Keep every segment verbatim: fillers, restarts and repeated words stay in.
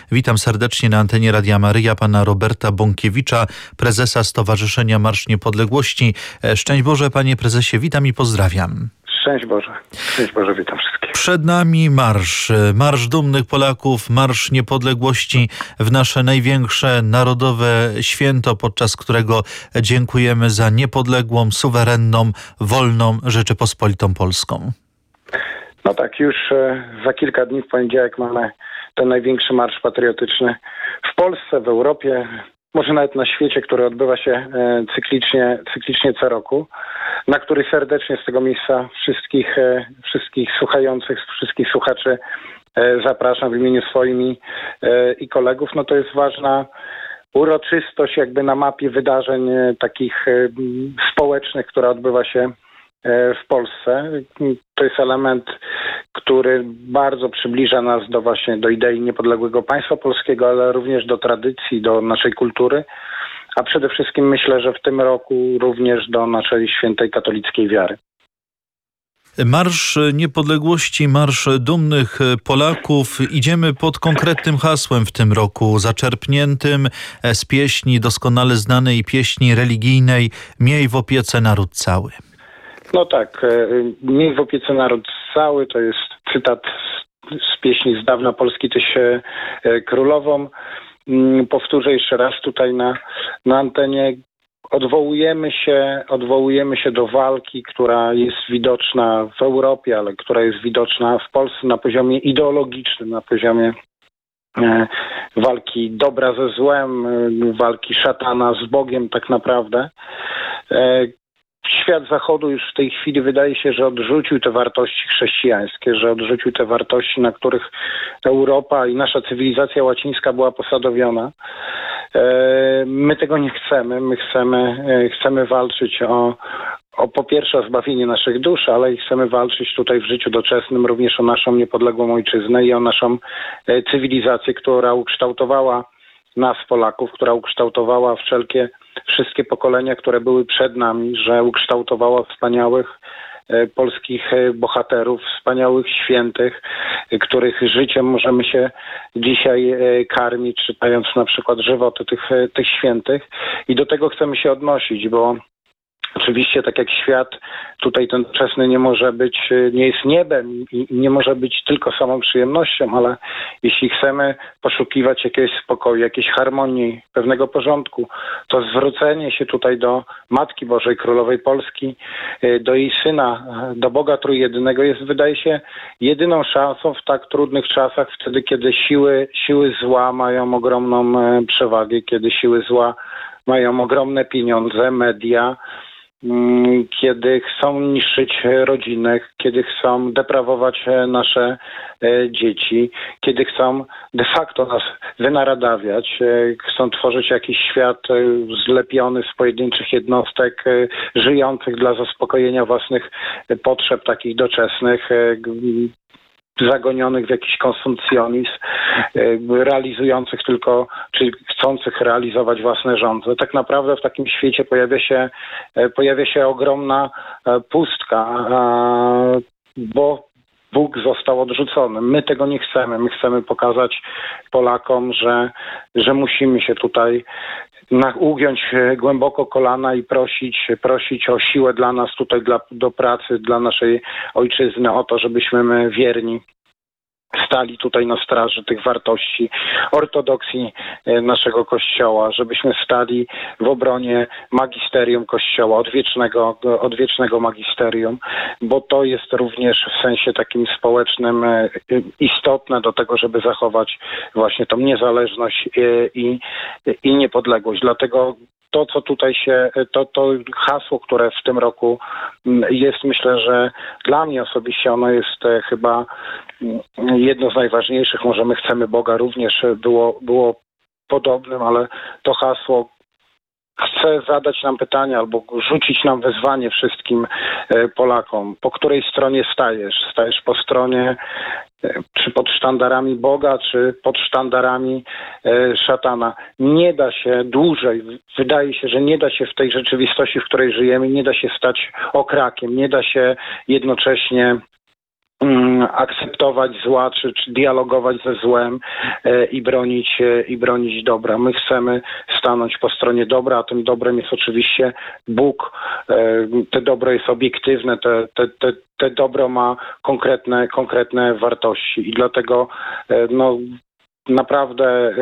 Witam serdecznie na antenie Radia Maryja pana Roberta Bąkiewicza, prezesa Stowarzyszenia Marsz Niepodległości. Szczęść Boże, panie prezesie, witam i pozdrawiam. Szczęść Boże. Szczęść Boże, witam wszystkich. Przed nami marsz, marsz dumnych Polaków, marsz niepodległości w nasze największe narodowe święto, podczas którego dziękujemy za niepodległą, suwerenną, wolną Rzeczypospolitą Polską. No tak, już za kilka dni w poniedziałek mamy ten największy marsz patriotyczny w Polsce, w Europie, może nawet na świecie, który odbywa się cyklicznie, cyklicznie co roku, na który serdecznie z tego miejsca wszystkich, wszystkich słuchających, wszystkich słuchaczy zapraszam w imieniu swoim i kolegów. No to jest ważna uroczystość jakby na mapie wydarzeń takich społecznych, która odbywa się w Polsce. To jest element, który bardzo przybliża nas do właśnie do idei niepodległego państwa polskiego, ale również do tradycji, do naszej kultury, a przede wszystkim myślę, że w tym roku również do naszej świętej katolickiej wiary. Marsz Niepodległości, Marsz Dumnych Polaków. Idziemy pod konkretnym hasłem w tym roku, zaczerpniętym z pieśni doskonale znanej, pieśni religijnej „Miej w opiece naród cały”. No tak, „Miej w opiece naród cały” to jest cytat z pieśni z dawna Polski tyś królową. Powtórzę jeszcze raz tutaj na, na antenie. Odwołujemy się, odwołujemy się do walki, która jest widoczna w Europie, ale która jest widoczna w Polsce na poziomie ideologicznym, na poziomie e, walki dobra ze złem, e, walki szatana z Bogiem tak naprawdę. E, Świat Zachodu już w tej chwili wydaje się, że odrzucił te wartości chrześcijańskie, że odrzucił te wartości, na których Europa i nasza cywilizacja łacińska była posadowiona. My tego nie chcemy. My chcemy, chcemy walczyć o, o po pierwsze o zbawienie naszych dusz, ale i chcemy walczyć tutaj w życiu doczesnym również o naszą niepodległą ojczyznę i o naszą cywilizację, która ukształtowała nas, Polaków, która ukształtowała wszelkie, wszystkie pokolenia, które były przed nami, że ukształtowała wspaniałych e, polskich e, bohaterów, wspaniałych świętych, e, których życiem możemy się dzisiaj e, karmić, czytając na przykład żywoty tych, e, tych świętych. I do tego chcemy się odnosić, bo oczywiście, tak jak świat tutaj ten wczesny nie może być, nie jest niebem i nie może być tylko samą przyjemnością, ale jeśli chcemy poszukiwać jakiegoś spokoju, jakiejś harmonii, pewnego porządku, to zwrócenie się tutaj do Matki Bożej, Królowej Polski, do jej Syna, do Boga Trójjedynego jest, wydaje się, jedyną szansą w tak trudnych czasach, wtedy, kiedy siły, siły zła mają ogromną przewagę, kiedy siły zła mają ogromne pieniądze, media, kiedy chcą niszczyć rodziny, kiedy chcą deprawować nasze dzieci, kiedy chcą de facto nas wynaradawiać, chcą tworzyć jakiś świat zlepiony z pojedynczych jednostek żyjących dla zaspokojenia własnych potrzeb takich doczesnych, zagonionych w jakiś konsumpcjonizm, realizujących tylko, czy chcących realizować własne żądze. Tak naprawdę w takim świecie pojawia się, pojawia się ogromna pustka, bo Bóg został odrzucony. My tego nie chcemy. My chcemy pokazać Polakom, że, że musimy się tutaj na, ugiąć głęboko kolana i prosić, prosić o siłę dla nas tutaj, dla, do pracy, dla naszej ojczyzny, o to, żebyśmy my wierni stali tutaj na straży tych wartości, ortodoksji naszego Kościoła, żebyśmy stali w obronie magisterium Kościoła, odwiecznego, odwiecznego magisterium, bo to jest również w sensie takim społecznym istotne do tego, żeby zachować właśnie tą niezależność i, i niepodległość. Dlatego to, co tutaj się, to, to hasło, które w tym roku jest, myślę, że dla mnie osobiście ono jest chyba jedno z najważniejszych. Może my chcemy Boga również było, było podobnym, ale to hasło chce zadać nam pytanie albo rzucić nam wezwanie wszystkim Polakom. Po której stronie stajesz? Stajesz po stronie czy pod sztandarami Boga, czy pod sztandarami e, szatana. Nie da się dłużej, wydaje się, że nie da się w tej rzeczywistości, w której żyjemy, nie da się stać okrakiem, nie da się jednocześnie akceptować zła, czy, czy dialogować ze złem e, i bronić e, i bronić dobra. My chcemy stanąć po stronie dobra, a tym dobrem jest oczywiście Bóg. E, te dobro jest obiektywne, te, te, te, te dobro ma konkretne, konkretne wartości i dlatego e, no, naprawdę e,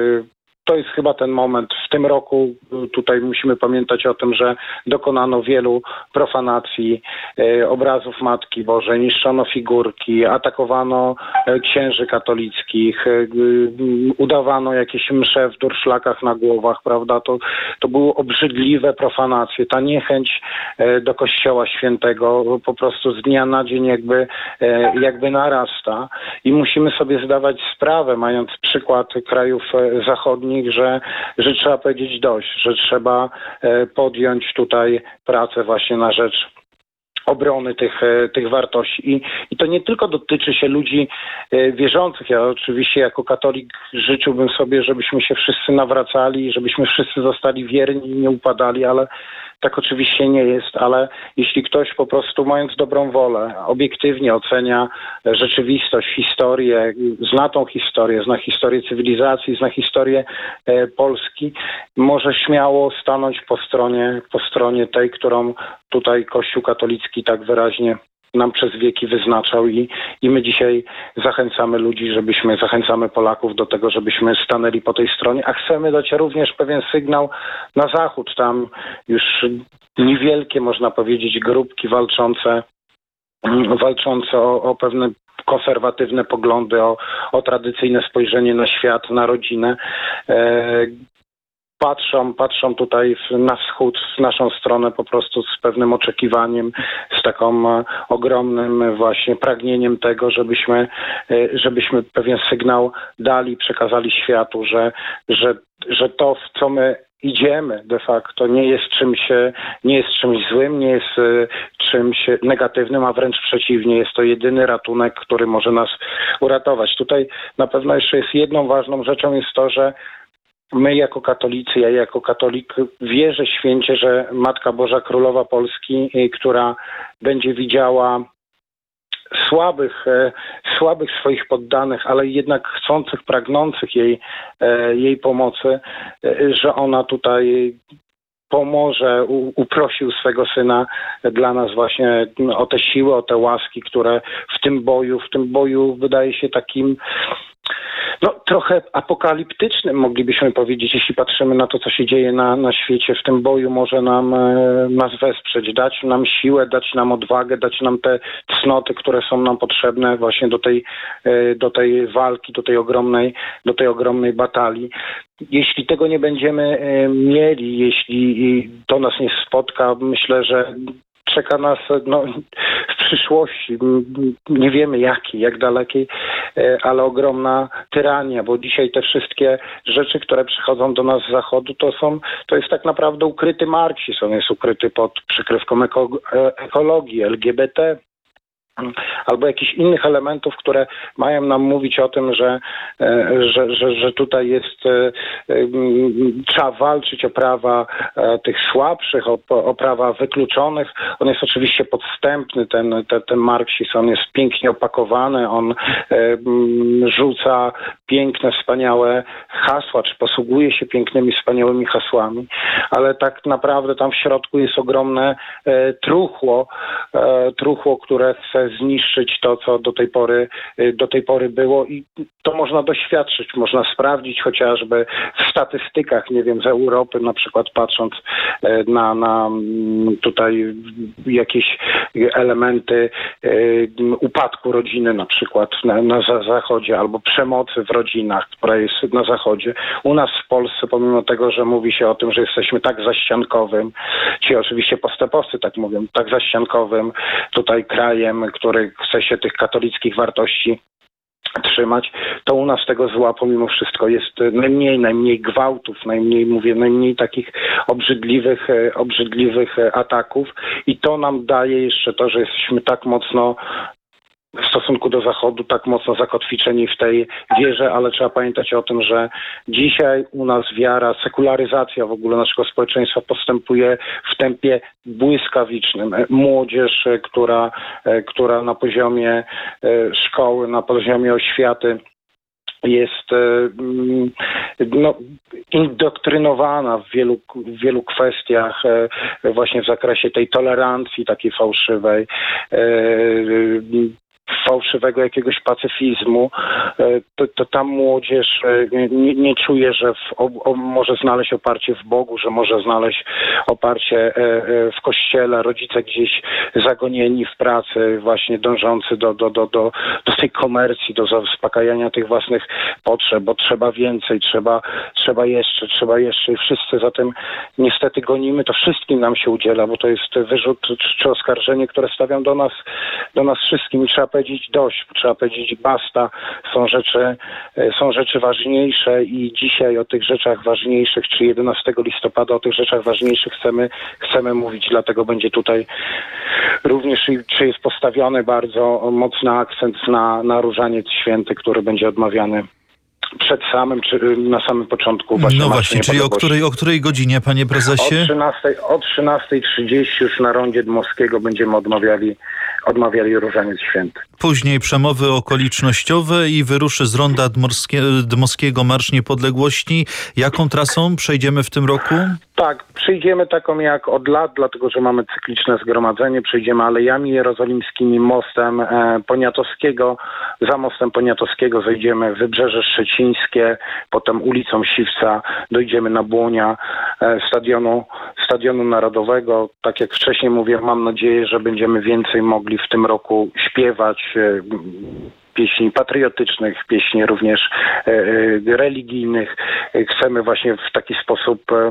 to jest chyba ten moment. W tym roku tutaj musimy pamiętać o tym, że dokonano wielu profanacji e, obrazów Matki Bożej, niszczono figurki, atakowano e, księży katolickich, e, udawano jakieś msze w durszlakach na głowach, prawda? To, to były obrzydliwe profanacje. Ta niechęć e, do Kościoła Świętego po prostu z dnia na dzień jakby, e, jakby narasta i musimy sobie zdawać sprawę, mając przykład krajów e, zachodnich, Że, że trzeba powiedzieć dość, że trzeba podjąć tutaj pracę właśnie na rzecz obrony tych, tych wartości. I, I to nie tylko dotyczy się ludzi wierzących. Ja oczywiście jako katolik życzyłbym sobie, żebyśmy się wszyscy nawracali, żebyśmy wszyscy zostali wierni i nie upadali, ale tak oczywiście nie jest, ale jeśli ktoś po prostu mając dobrą wolę, obiektywnie ocenia rzeczywistość, historię, zna tą historię, zna historię cywilizacji, zna historię e, Polski, może śmiało stanąć po stronie, po stronie tej, którą tutaj Kościół katolicki tak wyraźnie nam przez wieki wyznaczał i, i my dzisiaj zachęcamy ludzi, żebyśmy, zachęcamy Polaków do tego, żebyśmy stanęli po tej stronie, a chcemy dać również pewien sygnał na zachód. Tam już niewielkie, można powiedzieć, grupki walczące, walczące o, o pewne konserwatywne poglądy, o, o tradycyjne spojrzenie na świat, na rodzinę. E, Patrzą, patrzą tutaj na wschód, w naszą stronę po prostu z pewnym oczekiwaniem, z taką ogromnym właśnie pragnieniem tego, żebyśmy, żebyśmy pewien sygnał dali, przekazali światu, że, że, że to, w co my idziemy de facto, nie jest czymś, nie jest czymś złym, nie jest czymś negatywnym, a wręcz przeciwnie, jest to jedyny ratunek, który może nas uratować. Tutaj na pewno jeszcze jest jedną ważną rzeczą jest to, że my jako katolicy, ja jako katolik wierzę święcie, że Matka Boża Królowa Polski, która będzie widziała słabych, słabych swoich poddanych, ale jednak chcących, pragnących jej, jej pomocy, że ona tutaj pomoże, uprosił swego Syna dla nas właśnie o te siły, o te łaski, które w tym boju, w tym boju wydaje się takim no trochę apokaliptycznym, moglibyśmy powiedzieć, jeśli patrzymy na to, co się dzieje na, na świecie. W tym boju może nam e, nas wesprzeć, dać nam siłę, dać nam odwagę, dać nam te cnoty, które są nam potrzebne właśnie do tej, e, do tej walki, do tej ogromnej, do tej ogromnej batalii. Jeśli tego nie będziemy e, mieli, jeśli to nas nie spotka, myślę, że czeka nas no, w przyszłości, nie wiemy jakiej, jak dalekiej, ale ogromna tyrania, bo dzisiaj te wszystkie rzeczy, które przychodzą do nas z zachodu, to są, to jest tak naprawdę ukryty marksizm, on jest ukryty pod przykrywką eko, ekologii, L G B T, albo jakichś innych elementów, które mają nam mówić o tym, że, że, że, że tutaj jest, trzeba walczyć o prawa tych słabszych, o, o prawa wykluczonych. On jest oczywiście podstępny, ten, ten, ten marksizm, on jest pięknie opakowany, on rzuca piękne, wspaniałe hasła, czy posługuje się pięknymi, wspaniałymi hasłami, ale tak naprawdę tam w środku jest ogromne truchło, truchło, które chce zniszczyć to, co do tej pory, do tej pory było i to można doświadczyć, można sprawdzić chociażby w statystykach, nie wiem, z Europy, na przykład patrząc na, na tutaj jakieś elementy upadku rodziny na przykład na, na zachodzie albo przemocy w rodzinach, która jest na zachodzie. U nas w Polsce, pomimo tego, że mówi się o tym, że jesteśmy tak zaściankowym, ci oczywiście postępowcy tak mówią, tak zaściankowym tutaj krajem, który chce się tych katolickich wartości trzymać, to u nas tego zła pomimo wszystko jest najmniej, najmniej gwałtów, najmniej, mówię, najmniej takich obrzydliwych, obrzydliwych ataków i to nam daje jeszcze to, że jesteśmy tak mocno w stosunku do Zachodu tak mocno zakotwiczeni w tej wierze, ale trzeba pamiętać o tym, że dzisiaj u nas wiara, sekularyzacja w ogóle naszego społeczeństwa postępuje w tempie błyskawicznym. Młodzież, która, która na poziomie szkoły, na poziomie oświaty jest no, indoktrynowana w wielu, w wielu kwestiach właśnie w zakresie tej tolerancji takiej fałszywej, fałszywego jakiegoś pacyfizmu, to, to ta młodzież nie, nie czuje, że w, o, o, może znaleźć oparcie w Bogu, że może znaleźć oparcie w Kościele, rodzice gdzieś zagonieni w pracy, właśnie dążący do, do, do, do, do tej komercji, do zaspokajania tych własnych potrzeb, bo trzeba więcej, trzeba, trzeba jeszcze, trzeba jeszcze i wszyscy za tym niestety gonimy, to wszystkim nam się udziela, bo to jest wyrzut czy oskarżenie, które stawiam do nas, do nas wszystkim i trzeba powiedzieć dość, trzeba powiedzieć basta, są rzeczy, są rzeczy ważniejsze i dzisiaj o tych rzeczach ważniejszych, czy jedenastego listopada o tych rzeczach ważniejszych chcemy, chcemy mówić, dlatego będzie tutaj również, czy jest postawiony bardzo mocny akcent na, na Różaniec Święty, który będzie odmawiany przed samym, czy na samym początku właśnie. No właśnie, czyli o której, o której godzinie, panie prezesie? O trzynastej trzydzieści już na rondzie Dmowskiego będziemy odmawiali, odmawiali Różaniec Święty. Później przemowy okolicznościowe i wyruszy z ronda Dmorskie, Dmowskiego Marsz Niepodległości. Jaką trasą przejdziemy w tym roku? Tak, przejdziemy taką jak od lat, dlatego że mamy cykliczne zgromadzenie. Przejdziemy Alejami Jerozolimskimi, mostem e, Poniatowskiego. Za mostem Poniatowskiego zejdziemy Wybrzeże Szczecińskie, potem ulicą Siwca dojdziemy na Błonia, e, stadionu, stadionu Narodowego. Tak jak wcześniej mówię, mam nadzieję, że będziemy więcej mogli w tym roku śpiewać e, pieśni patriotycznych, pieśni również e, e, religijnych. E, chcemy właśnie w taki sposób e,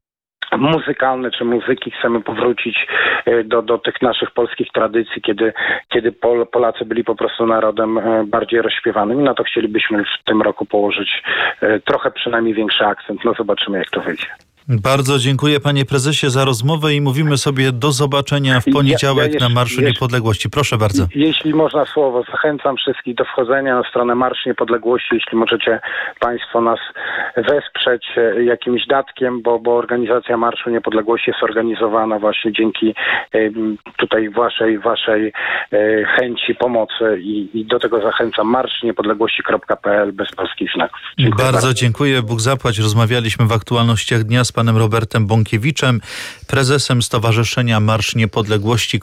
muzykalne czy muzyki chcemy powrócić do, do tych naszych polskich tradycji, kiedy, kiedy Pol, Polacy byli po prostu narodem bardziej rozśpiewanym i na to chcielibyśmy w tym roku położyć trochę przynajmniej większy akcent. No zobaczymy, jak to wyjdzie. Bardzo dziękuję, panie prezesie, za rozmowę i mówimy sobie do zobaczenia w poniedziałek ja, ja jeszcze, na Marszu jeszcze, Niepodległości. Proszę bardzo. Jeśli można słowo, zachęcam wszystkich do wchodzenia na stronę Marsz Niepodległości, jeśli możecie państwo nas wesprzeć jakimś datkiem, bo, bo organizacja Marszu Niepodległości jest organizowana właśnie dzięki tutaj waszej, waszej chęci pomocy i, i do tego zachęcam marsz niepodległości kropka p l bez polskich znaków. Dziękuję bardzo, bardzo dziękuję. Bóg zapłać. Rozmawialiśmy w aktualnościach dnia z panem Robertem Bąkiewiczem, prezesem Stowarzyszenia Marsz Niepodległości.